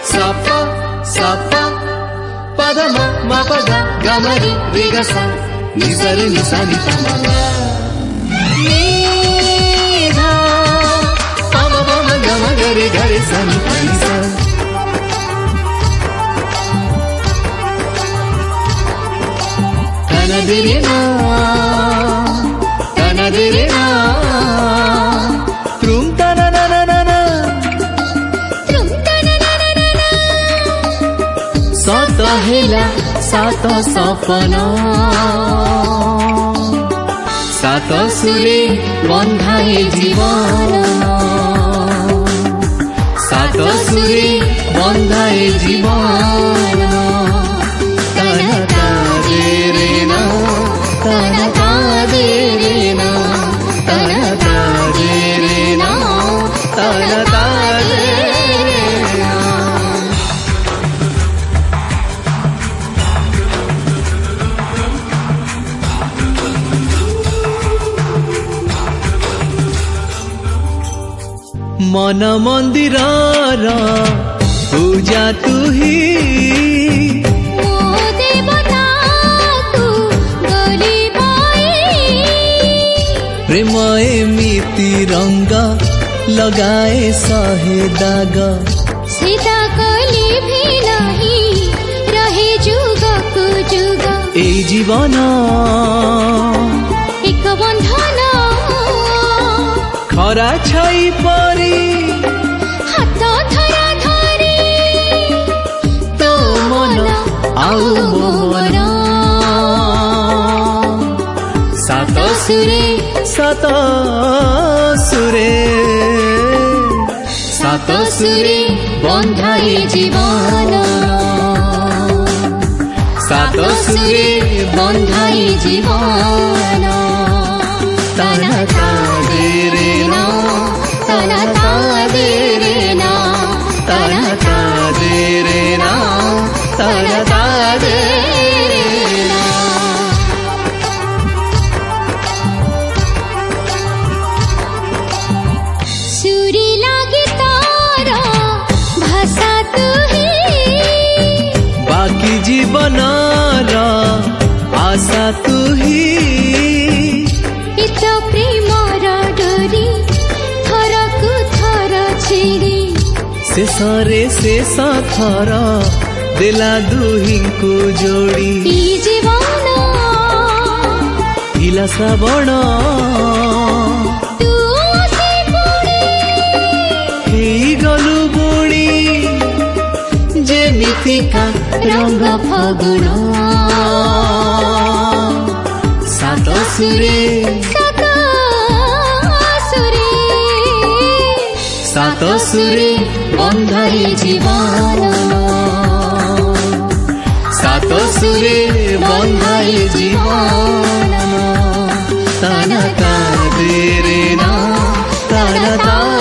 Sapa, sapa, padama, mapada, gamari, rigasa, nisari, nisani, tamama. Nidha, pama, pama, gama, gari, gari, sani, panisa. Tanadirina, tanadirina, trum tananana, trum tananana. Sata hela, sata sapana, sata sure bandhaye jivana, sata sure bandhaye jivana. Tana tadirina, tana tadirina, tana tadirina, tana tadirina. मन मंदिर पूजा तू ही प्रेम एमिति रंग लगाए सहे दाग सीता कली भी नहीं रहे जुग को जुग ए जीवन एक बंधन खरा छाई परी हाथ धरा धरी तो मन आउ मोर सात सुरे सात सुरे सात सुरे बंधाए जीवन सात सुरे बंधाए जीवन तना तादेरेना तना तादेरेना तना तादेरेना तना तादेरेना. सुरी लागे तारा भाषा तू ही बाकी जीवन आशा तू ही इत प्रेम डोरी थरकु थर छिड़ी शेषरे शेष थर देला दुही को जोड़ी ई जीवन हिला श्रावण तू आसे पुणी हेई गलु बुणी जेमितिका रंग फगुण सात सुरे सात सुरे सात सुरे बंधाए जीवन सात सुरे बंधाए जीवन तना तादेरेना तना